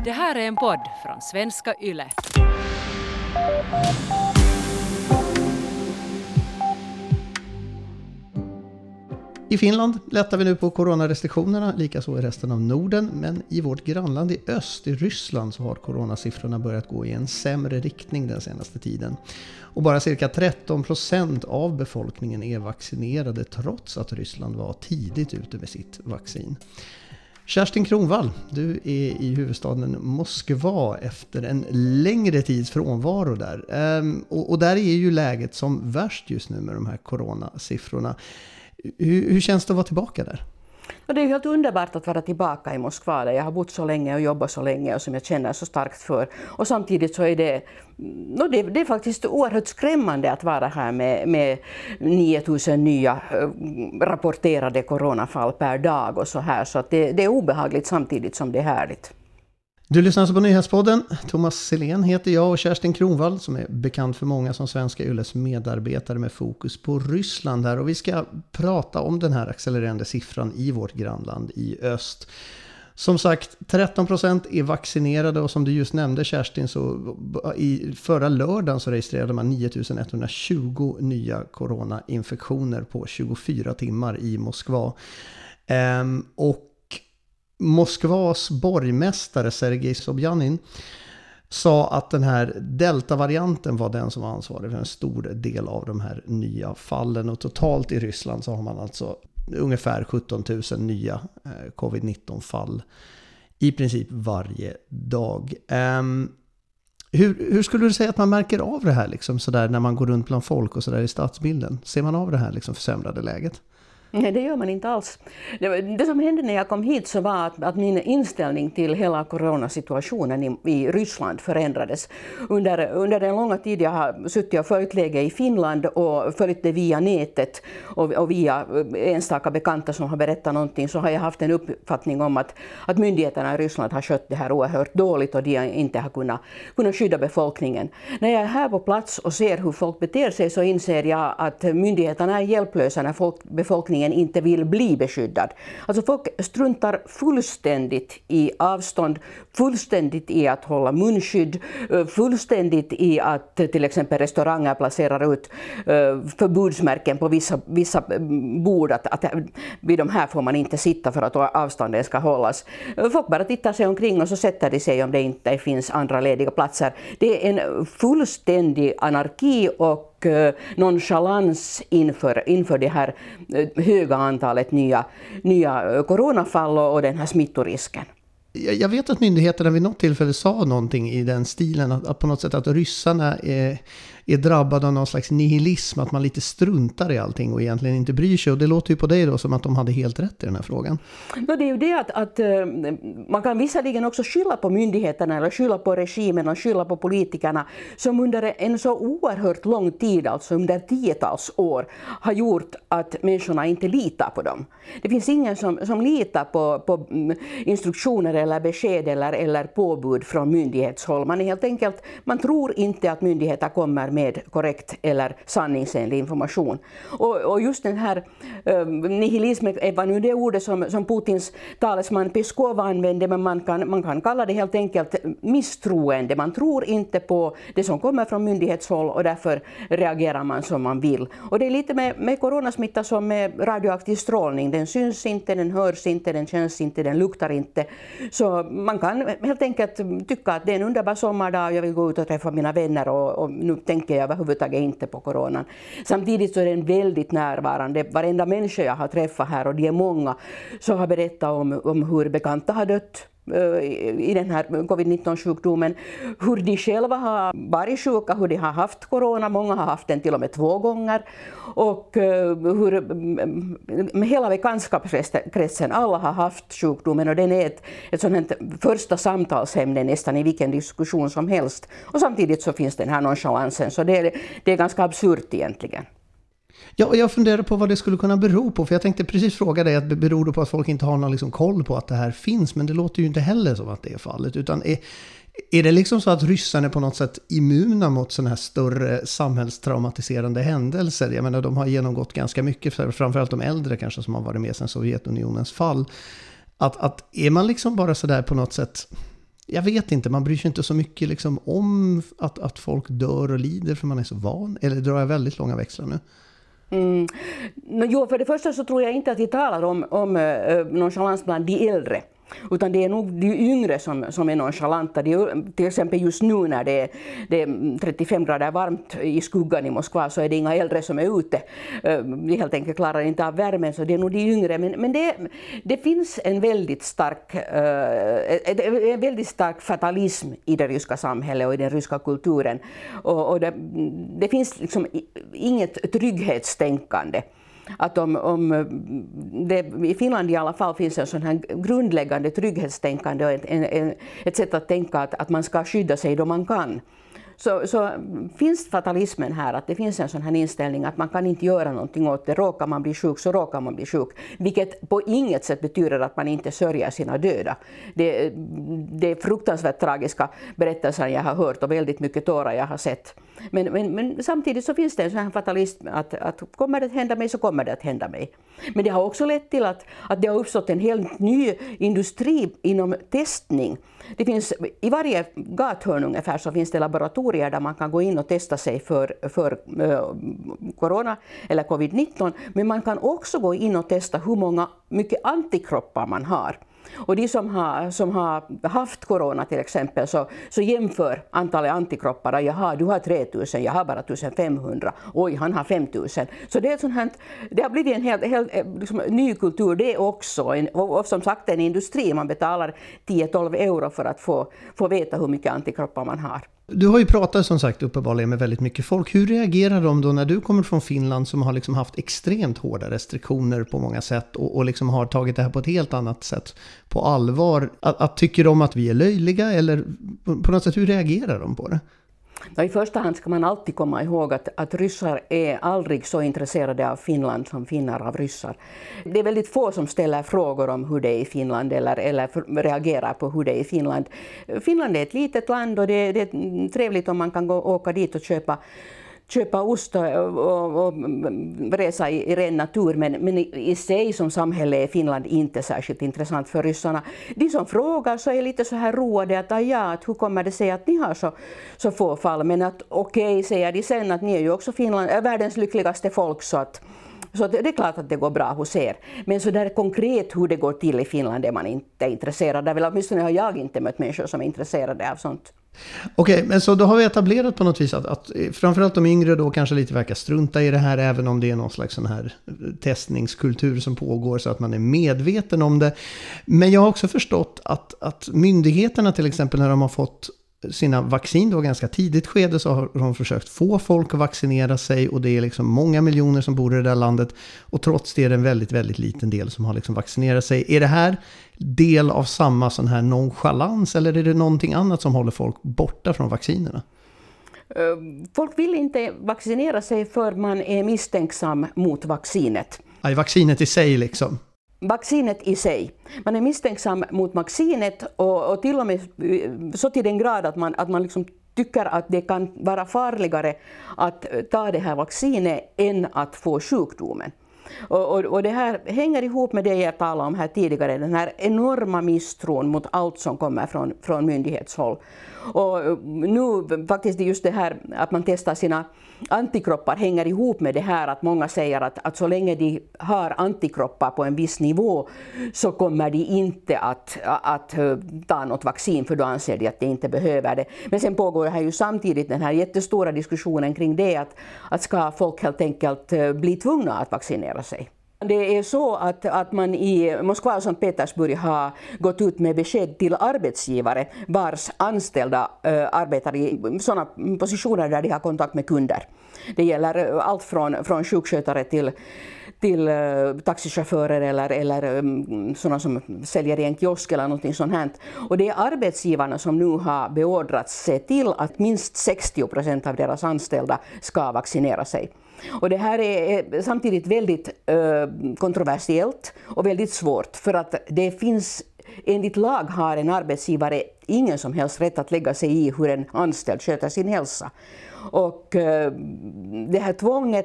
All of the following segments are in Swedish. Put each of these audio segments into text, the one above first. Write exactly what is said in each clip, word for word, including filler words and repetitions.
Det här är en podd från Svenska Yle. I Finland lättar vi nu på coronarestriktionerna, likaså i resten av Norden. Men i vårt grannland i öst, i Ryssland, så har coronasiffrorna börjat gå i en sämre riktning den senaste tiden. Och bara cirka tretton procent av befolkningen är vaccinerade trots att Ryssland var tidigt ute med sitt vaccin. Kerstin Kronvall, du är i huvudstaden Moskva efter en längre tids frånvaro där. Ehm, och, och där är ju läget som värst just nu med de här coronasiffrorna. Hur, hur känns det att vara tillbaka där? Och det är helt underbart att vara tillbaka i Moskva där jag har bott så länge och jobbat så länge och som jag känner så starkt för. Och samtidigt så är det, no, det, det är faktiskt oerhört skrämmande att vara här med, med nio tusen nya äh, rapporterade coronafall per dag och så här. Så att det, det är obehagligt samtidigt som det är härligt. Du lyssnar alltså på Nyhetspodden. Thomas Selén heter jag och Kerstin Kronvall som är bekant för många som Svenska Yles medarbetare med fokus på Ryssland här. Och vi ska prata om den här accelererande siffran i vårt grannland i öst. Som sagt, tretton procent är vaccinerade och som du just nämnde Kerstin, så i förra lördagen så registrerade man nio tusen etthundratjugo nya coronainfektioner på tjugofyra timmar i Moskva. Ehm, och Moskvas borgmästare Sergej Sobjanin sa att den här delta-varianten var den som var ansvarig för en stor del av de här nya fallen. Och totalt i Ryssland så har man alltså ungefär sjutton tusen nya covid nitton fall i princip varje dag. Um, hur, hur skulle du säga att man märker av det här liksom, så där, när man går runt bland folk och så där i stadsbilden? Ser man av det här liksom, försämrade läget? Nej, det gör man inte alls. Det, det som hände när jag kom hit så var att, att min inställning till hela coronasituationen i, i Ryssland förändrades. Under, under den långa tid jag har suttit och följt läge i Finland och följt det via nätet och, och via enstaka bekanta som har berättat någonting, så har jag haft en uppfattning om att, att myndigheterna i Ryssland har skött det här oerhört dåligt och de inte har kunnat, kunnat skydda befolkningen. När jag är här på plats och ser hur folk beter sig så inser jag att myndigheterna är hjälplösa när folk, befolkningen inte vill bli beskyddad. Alltså folk struntar fullständigt i avstånd, fullständigt i att hålla munskydd, fullständigt i att till exempel restauranger placerar ut förbudsmärken på vissa, vissa bord att, att vid de här får man inte sitta för att avstånden ska hållas. Folk bara tittar sig omkring och så sätter de sig om det inte finns andra lediga platser. Det är en fullständig anarki och nonchalans inför, inför det här höga antalet nya, nya coronafall och den här smittorisken. Jag vet att myndigheterna vid något tillfälle sa någonting i den stilen, att, att på något sätt att ryssarna är, är drabbade av någon slags nihilism, att man lite struntar i allting och egentligen inte bryr sig. Och det låter ju på dig då som att de hade helt rätt i den här frågan. No, det är ju det att, att man kan visserligen också skylla på myndigheterna eller skylla på regimen och skylla på politikerna som under en så oerhört lång tid, alltså under tiotals år, har gjort att människorna inte litar på dem. Det finns ingen som, som litar på, på instruktioner eller besked eller, eller påbud från myndighetshåll. Man är helt enkelt, man tror inte att myndigheter kommer med korrekt eller sanningsenlig information. Och, och just den här eh, nihilismen var nu det ordet som, som Putins talesman Peskov använde, men man kan, man kan kalla det helt enkelt misstroende. Man tror inte på det som kommer från myndighetshåll och därför reagerar man som man vill. Och det är lite med, med coronasmitta som med radioaktiv strålning. Den syns inte, den hörs inte, den känns inte, den luktar inte. Så man kan helt enkelt tycka att det är en underbar sommardag och jag vill gå ut och träffa mina vänner och, och nu tänker jag överhuvudtaget inte på coronan. Samtidigt så är den väldigt närvarande. Varenda människa jag har träffat här, och de är många, så har berättat om, om hur bekanta har dött i den här covid nitton-sjukdomen, hur de själva har varit sjuka, hur de har haft corona, många har haft den till och med två gånger, och hur med hela bekantskapskretsen alla har haft sjukdomen, och den är ett, ett sådant första samtalsämne nästan i vilken diskussion som helst, och samtidigt så finns den här nonchalansen, så det är, det är ganska absurt egentligen. Ja, och jag funderar på vad det skulle kunna bero på, för jag tänkte precis fråga dig att det beror på att folk inte har någon liksom koll på att det här finns, men det låter ju inte heller som att det är fallet, utan är, är det liksom så att ryssarna är på något sätt immuna mot sådana här större samhällstraumatiserande händelser? Jag menar, de har genomgått ganska mycket, framförallt de äldre kanske som har varit med sedan Sovjetunionens fall. Att, att är man liksom bara så där på något sätt jag vet inte, man bryr sig inte så mycket liksom om att, att folk dör och lider för man är så van? Eller drar jag väldigt långa växlar nu? Mm. Jo, för det första så tror jag inte att vi talar om, om uh, nonchalans bland de äldre. Utan det är nog de yngre som, som är nonchalanta. De, till exempel just nu när det är, det är trettiofem grader varmt i skuggan i Moskva så är det inga äldre som är ute. De helt enkelt klarar inte av värmen, så det är nog de yngre. Men, men det, det finns en väldigt stark, en väldigt stark fatalism i det ryska samhället och i den ryska kulturen. Och, och det, det finns liksom inget trygghetstänkande. Att om, om det, i Finland i alla fall finns en sån här grundläggande trygghetstänkande och ett, en, ett sätt att tänka att, att man ska skydda sig då man kan. Så, så finns fatalismen här, att det finns en sån här inställning att man kan inte göra någonting åt det. Råkar man bli sjuk så råkar man bli sjuk. Vilket på inget sätt betyder att man inte sörjer sina döda. Det, det är fruktansvärt tragiska berättelser jag har hört och väldigt mycket tårar jag har sett. Men, men, men samtidigt så finns det en sån här fatalism att, att kommer det att hända mig så kommer det att hända mig. Men det har också lett till att, att det har uppstått en helt ny industri inom testning. Det finns, i varje gathörn ungefär så finns det laboratorier där man kan gå in och testa sig för, för uh, corona eller covid nitton. Men man kan också gå in och testa hur många mycket antikroppar man har. Och de som har, som har haft corona till exempel så, så jämför antalet antikroppar. Jaha, du har tre tusen, jag har bara femtonhundra. Oj, han har fem tusen. Så det, är sånt här, det har blivit en helt, helt liksom, ny kultur. Det är också en, och som sagt en industri. Man betalar tio till tolv euro för att få, få veta hur mycket antikroppar man har. Du har ju pratat som sagt uppenbarligen med väldigt mycket folk. Hur reagerar de då när du kommer från Finland som har liksom haft extremt hårda restriktioner på många sätt och, och liksom har tagit det här på ett helt annat sätt på allvar? Att, att tycker de att vi är löjliga eller på något sätt hur reagerar de på det? I första hand ska man alltid komma ihåg att, att ryssar är aldrig så intresserade av Finland som finnar av ryssar. Det är väldigt få som ställer frågor om hur det är i Finland eller, eller reagerar på hur det är i Finland. Finland är ett litet land och det, det är trevligt om man kan gå, åka dit och köpa köpa ost och, och, och resa i, i ren natur, men, men i, i sig som samhälle är Finland inte särskilt intressant för ryssarna. De som frågar så är lite så här roade att, ja, att hur kommer det sig att ni har så, så få fall, men att okej, okay, säger de sen att ni är ju också Finland, är världens lyckligaste folk, så att Så det är klart att det går bra hos er. Men så där konkret hur det går till i Finland är man inte intresserad av. Eller åtminstone har jag inte mött människor som är intresserade av sånt. Okej, okay, men så då har vi etablerat på något vis att, att framförallt de yngre då kanske lite verkar strunta i det här, även om det är någon slags sån här testningskultur som pågår så att man är medveten om det. Men jag har också förstått att, att myndigheterna till exempel när de har fått sina vaccin då ganska tidigt skede så har de försökt få folk att vaccinera sig, och det är liksom många miljoner som bor i det där landet, och trots det är det en väldigt, väldigt liten del som har liksom vaccinerat sig. Är det här del av samma sån här nonchalans, eller är det någonting annat som håller folk borta från vaccinerna? Folk vill inte vaccinera sig för man är misstänksam mot vaccinet. Ja, vaccinet i sig liksom. Vaccinet i sig. Man är misstänksam mot vaccinet och, och till och med så till den grad att man, att man liksom tycker att det kan vara farligare att ta det här vaccinet än att få sjukdomen. Och, och, och det här hänger ihop med det jag talade om här tidigare, den här enorma misstron mot allt som kommer från, från myndighetshåll. Och nu faktiskt just det här att man testar sina antikroppar hänger ihop med det här att många säger att, att så länge de har antikroppar på en viss nivå så kommer de inte att, att ta något vaccin, för då anser de att de inte behöver det. Men sen pågår här ju samtidigt den här jättestora diskussionen kring det att, att ska folk helt enkelt bli tvungna att vaccinera sig. Det är så att, att man i Moskva och Sankt Petersburg har gått ut med besked till arbetsgivare vars anställda äh, arbetar i sådana positioner där de har kontakt med kunder. Det gäller allt från, från sjukskötare till, till äh, taxichaufförer eller, eller um, sådana som säljer i en kiosk eller någonting sånt här. Och det är arbetsgivarna som nu har beordrats se till att minst sextio procent av deras anställda ska vaccinera sig. Och det här är samtidigt väldigt uh, kontroversiellt och väldigt svårt, för att det finns, enligt lag har en arbetsgivare ingen som helst rätt att lägga sig i hur en anställd sköter sin hälsa. Och uh, det här tvånget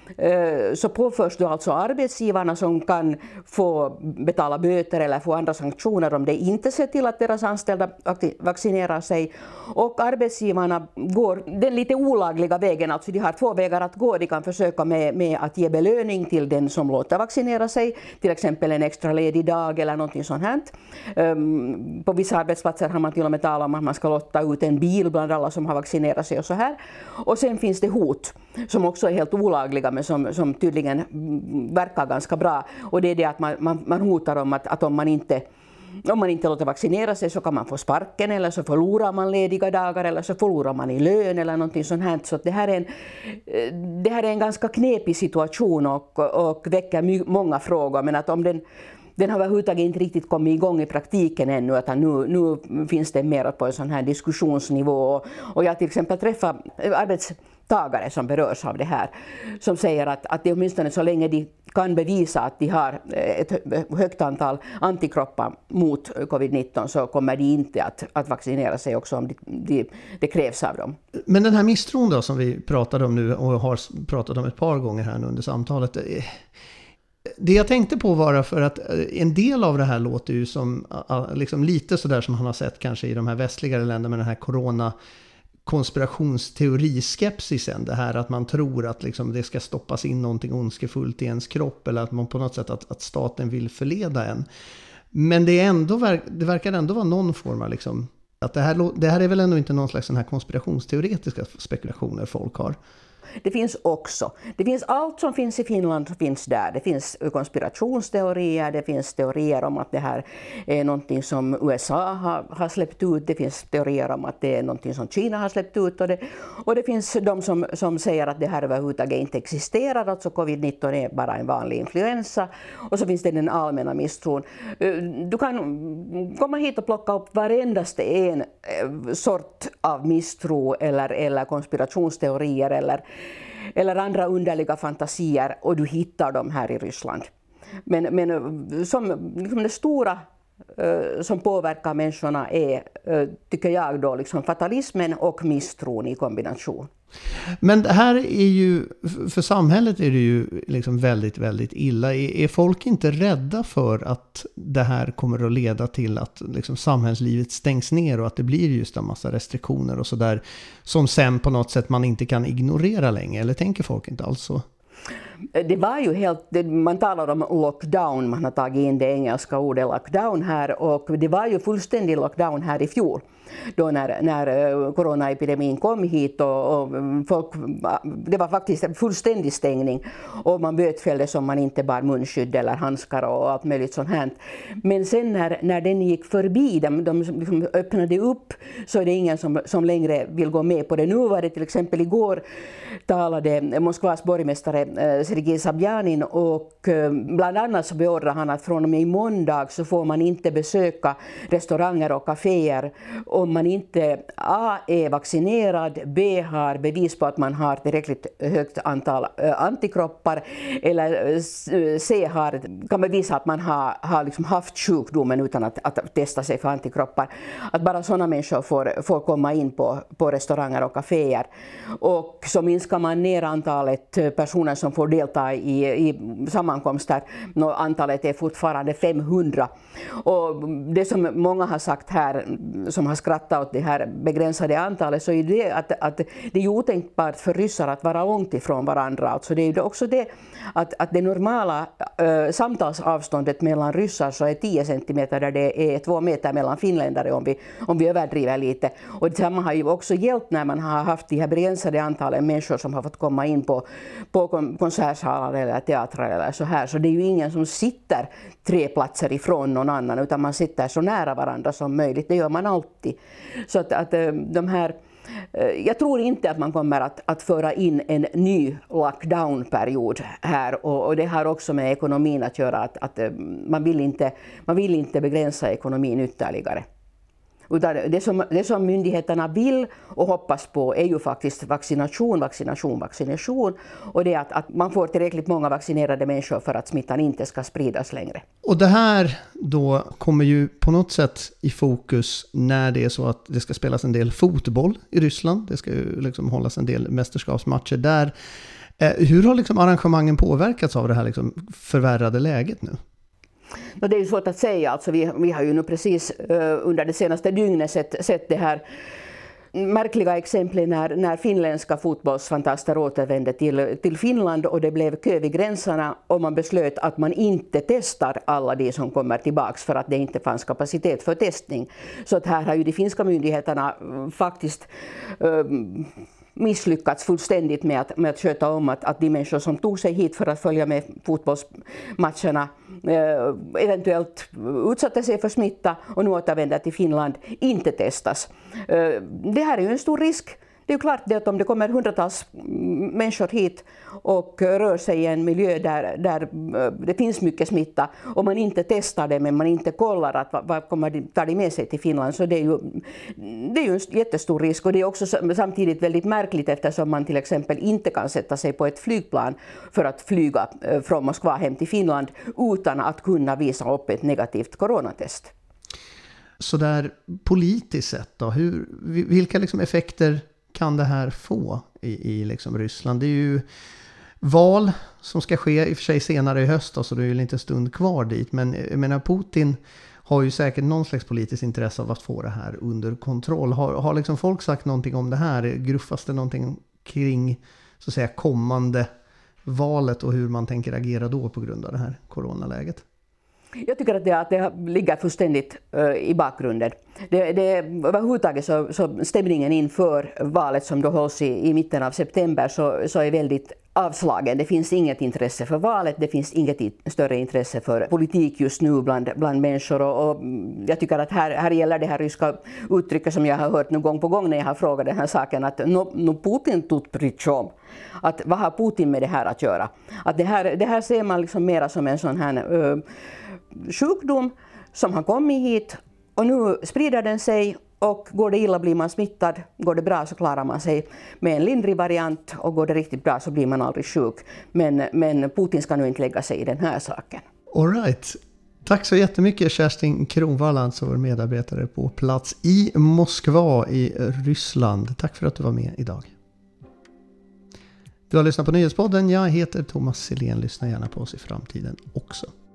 så påförs då alltså arbetsgivarna som kan få betala böter eller få andra sanktioner om de inte ser till att deras anställda vaccinerar sig. Och arbetsgivarna går den lite olagliga vägen, alltså de har två vägar att gå. De kan försöka med, med att ge belöning till den som låter vaccinera sig, till exempel en extra ledig dag eller någonting sånt här. Um, på vissa arbetsplatser har man till och med talat om att man ska låta ut en bil bland alla som har vaccinerat sig och så här. Och sen finns det hot som också är helt olagliga men som, som tydligen verkar ganska bra. Och det är det att man, man, man hotar om att, att om man inte Om man inte låter vaccinera sig så kan man få sparken, eller så förlorar man lediga dagar, eller så förlorar man i lön eller någonting sånt här. Så det här är en, det här är en ganska knepig situation och, och väcker my, många frågor. Men att om den, den har överhuvudtaget inte riktigt kommit igång i praktiken ännu, utan nu, nu finns det mer på en sån här diskussionsnivå. Och, och jag till exempel träffar arbetstagare som berörs av det här, som säger att, att det åtminstone så länge de kan bevisa att de har ett högt antal antikroppar mot covid nitton så kommer de inte att, att vaccinera sig också om de, de, det krävs av dem. Men den här misstron då som vi pratade om nu och har pratat om ett par gånger här nu under samtalet. Det jag tänkte på var för att en del av det här låter ju som liksom lite sådär som man har sett kanske i de här västligare länderna med den här corona konspirationsteoriskepsisen, det här att man tror att liksom det ska stoppas in någonting ondskefullt i ens kropp eller att man på något sätt att, att staten vill förleda en. Men det, är ändå, det verkar ändå vara någon form av liksom, att det här, det här är väl ändå inte någon slags sån här konspirationsteoretiska spekulationer folk har. Det finns också. Det finns allt som finns i Finland finns där. Det finns konspirationsteorier, det finns teorier om att det här är någonting som U S A har, har släppt ut. Det finns teorier om att det är någonting som Kina har släppt ut. Och det, och det finns de som, som säger att det här överhuvudtaget inte existerar. Alltså covid nitton är bara en vanlig influensa. Och så finns det den allmänna misstron. Du kan komma hit och plocka upp varendaste en sort av misstro eller, eller konspirationsteorier eller eller andra underliga fantasier och du hittar dem här i Ryssland. Men, men som liksom det stora uh, som påverkar människorna är, uh, tycker jag då, liksom fatalismen och misstron i kombination. Men det här är ju, för samhället är det ju liksom väldigt, väldigt illa. Är, är folk inte rädda för att det här kommer att leda till att liksom samhällslivet stängs ner och att det blir just en massa restriktioner och sådär som sen på något sätt man inte kan ignorera längre? Eller tänker folk inte alls så? Det var ju helt, man talar om lockdown, man har tagit in det engelska ordet lockdown här och det var ju fullständig lockdown här i fjol. Då när, när coronaepidemin kom hit och, och folk, det var faktiskt en fullständig stängning och man bötfälldes om man inte bar munskydd eller handskar och allt möjligt sånt här. Men sen när, när den gick förbi, de, de liksom öppnade upp, så är det ingen som, som längre vill gå med på det. Nu var det till exempel igår talade Moskvas borgmästare eh, Sergej Sobjanin och eh, bland annat så beordrade han att från och med i måndag så får man inte besöka restauranger och kaféer om man inte A är vaccinerad, B har bevis på att man har tillräckligt högt antal äh, antikroppar eller C har, kan bevisa att man har, har liksom haft sjukdomen utan att, att testa sig för antikroppar. Att bara sådana människor får, får komma in på, på restauranger och kaféer. Och så minskar man ner antalet personer som får delta i, i sammankomster. Nå, antalet är fortfarande femhundra. Och det som många har sagt här, som har skrattat åt det här begränsade antalet, så är det att, att det är otänkbart för ryssar att vara långt ifrån varandra. Alltså det är också det att, att det normala äh, samtalsavståndet mellan ryssar så är tio centimeter där det är två meter mellan finländare om vi, om vi överdriver lite. Och detsamma har ju också hjälpt när man har haft de här begränsade antalen människor som har fått komma in på, på konsertsalar eller teatrar eller så här. Så det är ju ingen som sitter tre platser ifrån någon annan utan man sitter så nära varandra som möjligt. Det gör man alltid. Så att, att de här, jag tror inte att man kommer att, att föra in en ny lockdown-period här och, och det har också med ekonomin att göra att, att man, vill inte, man vill inte begränsa ekonomin ytterligare. Utan det som, det som myndigheterna vill och hoppas på är ju faktiskt vaccination, vaccination, vaccination. Och det är att, att man får tillräckligt många vaccinerade människor för att smittan inte ska spridas längre. Och det här då kommer ju på något sätt i fokus när det är så att det ska spelas en del fotboll i Ryssland. Det ska ju liksom hållas en del mästerskapsmatcher där. Hur har liksom arrangemangen påverkats av det här liksom förvärrade läget nu? Det är ju svårt att säga. Alltså vi, vi har ju nu precis uh, under det senaste dygnet sett, sett det här märkliga exempel när, när finländska fotbollsfantaster återvände till, till Finland och det blev kö vid gränserna och man beslöt att man inte testar alla de som kommer tillbaks för att det inte fanns kapacitet för testning. Så att här har ju de finska myndigheterna faktiskt um, misslyckats fullständigt med att, med att sköta om att, att de människor som tog sig hit för att följa med fotbollsmatcherna eh, eventuellt utsatte sig för smitta och nu återvänder till Finland inte testas. Eh, det här är ju en stor risk. Det är ju klart det att om det kommer hundratals människor hit och rör sig i en miljö där, där det finns mycket smitta och man inte testar det men man inte kollar att vad, vad kommer de, tar de med sig till Finland, så det är ju, det är ju en jättestor risk. Och det är också samtidigt väldigt märkligt eftersom man till exempel inte kan sätta sig på ett flygplan för att flyga från Moskva hem till Finland utan att kunna visa upp ett negativt coronatest. Så där politiskt sett då, hur, vilka liksom effekter kan det här få i, i liksom Ryssland? Det är ju val som ska ske i och för sig senare i höst då, så det är ju inte en stund kvar dit. Men jag menar, Putin har ju säkert någon slags politiskt intresse av att få det här under kontroll. Har, har liksom folk sagt någonting om det här? Gruffas det någonting kring så att säga kommande valet och hur man tänker agera då på grund av det här coronaläget? Jag tycker att det, att det ligger fullständigt uh, i bakgrunden. Det, det, överhuvudtaget så, så stämningen inför valet som då hålls i, i mitten av september så, så är väldigt avslagen. Det finns inget intresse för valet, det finns inget i, större intresse för politik just nu bland, bland människor. Och, och jag tycker att här, här gäller det här ryska uttrycket som jag har hört nu gång på gång när jag har frågat den här saken, att no, no Putin tut prichom. Att vad har Putin med det här att göra? Att det här, det här ser man liksom mera som en sån här uh, sjukdom som har kommit hit och nu sprider den sig, och går det illa blir man smittad, går det bra så klarar man sig med en lindrig variant och går det riktigt bra så blir man aldrig sjuk. Men, men Putin ska nu inte lägga sig i den här saken. All right. Tack så jättemycket Kerstin Kronvall, alltså vår medarbetare på plats i Moskva i Ryssland. Tack för att du var med idag. Du har lyssnat på Nyhetspodden. Jag heter Thomas Silén. Lyssna gärna på oss i framtiden också.